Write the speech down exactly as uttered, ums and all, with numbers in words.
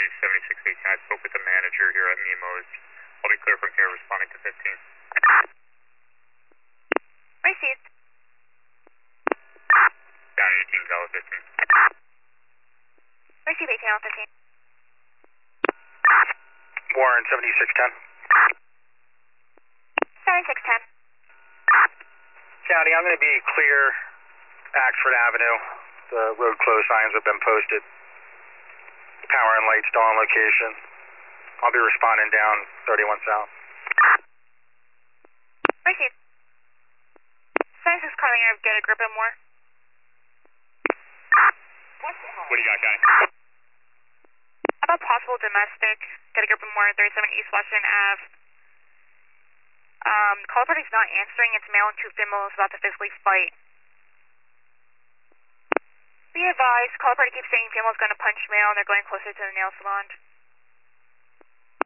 seventy-six eighteen. I spoke with the manager here at Nemo's. I'll be clear from here, responding to fifteen. Received. Down eighteen, Gallo fifteen. Receive eighteen, Alpha fifteen. Warren, seventy-six ten. seventy-six ten. County, I'm going to be clear Axford Avenue. The road closed signs have been posted. Power and light still on location. I'll be responding down thirty-one South. Received. seventy-six calling here, get a grip and more. What do you got, Johnny? How about possible domestic? Get a grip and more, thirty-seven East Washington Avenue. Um, caller party's not answering. It's male and two females about to physically fight. Be advised, caller party keeps saying female's going to punch male and they're going closer to the nail salon.